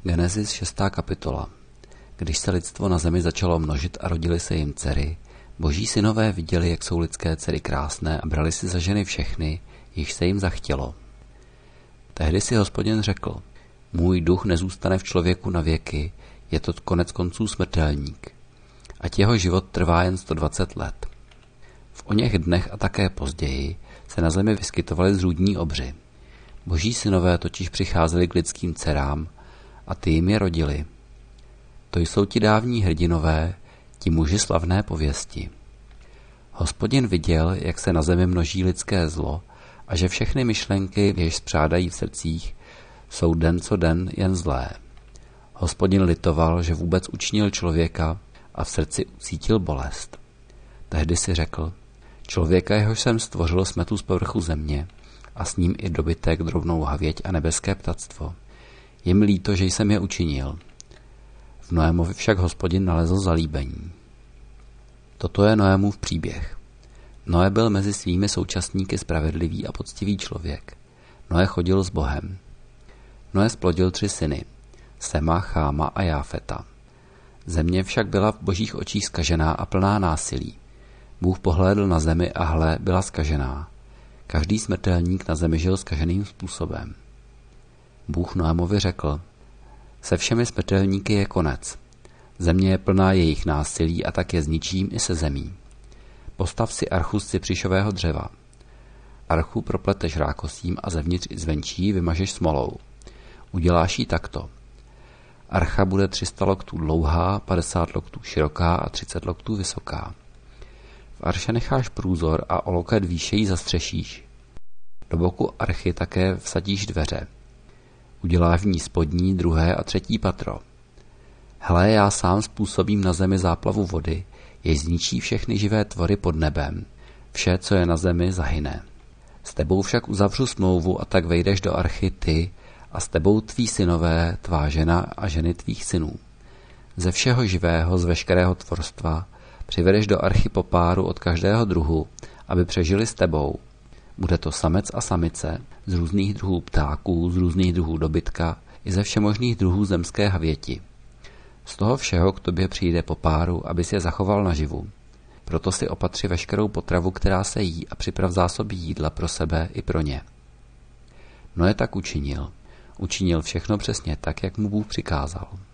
Genesis 6. kapitola. Když se lidstvo na zemi začalo množit a rodily se jim dcery, boží synové viděli, jak jsou lidské dcery krásné a brali si za ženy všechny, již se jim zachtělo. Tehdy si Hospodin řekl, můj duch nezůstane v člověku na věky, je to konec konců smrtelník. Ať jeho život trvá jen 120 let. V oněch dnech a také později se na zemi vyskytovali zrůdní obři. Boží synové totiž přicházeli k lidským dcerám a ty jim je rodili. To jsou ti dávní hrdinové, ti muži slavné pověsti. Hospodin viděl, jak se na zemi množí lidské zlo a že všechny myšlenky, jež spřádají v srdcích, jsou den co den jen zlé. Hospodin litoval, že vůbec učinil člověka a v srdci ucítil bolest. Tehdy si řekl, člověka, jehož jsem stvořil, smetu z povrchu země a s ním i dobytek, drobnou havěť a nebeské ptactvo. Je mi líto, že jsem je učinil. V Noémovi však Hospodin nalezl zalíbení. Toto je Noémův příběh. Noé byl mezi svými současníky spravedlivý a poctivý člověk. Noé chodil s Bohem. Noé splodil 3 syny, Sema, Cháma a Jáfeta. Země však byla v božích očích zkažená a plná násilí. Bůh pohlédl na zemi a hle, byla zkažená. Každý smrtelník na zemi žil zkaženým způsobem. Bůh Noémovi řekl, se všemi smrtelníky je konec. Země je plná jejich násilí a tak je zničím i se zemí. Postav si archu z cypřišového dřeva. Archu propleteš rákosím a zevnitř i zvenčí vymažeš smolou. Uděláš ji takto. Archa bude 300 loktů dlouhá, 50 loktů široká a 30 loktů vysoká. V arše necháš průzor a o loket výše ji zastřešíš. Do boku archy také vsadíš dveře. Uděláš v ní spodní, 2. a 3. patro. Hle, já sám způsobím na zemi záplavu vody, jež zničí všechny živé tvory pod nebem. Vše, co je na zemi, zahyne. S tebou však uzavřu smlouvu a tak vejdeš do archy ty a s tebou tví synové, tvá žena a ženy tvých synů. Ze všeho živého, z veškerého tvorstva, přivedeš do archy po páru od každého druhu, aby přežili s tebou. Bude to samec a samice, z různých druhů ptáků, z různých druhů dobytka i ze všemožných druhů zemské havěti. Z toho všeho k tobě přijde po páru, abys je zachoval naživu. Proto si opatři veškerou potravu, která se jí, a připrav zásoby jídla pro sebe i pro ně. Noé tak učinil. Učinil všechno přesně tak, jak mu Bůh přikázal.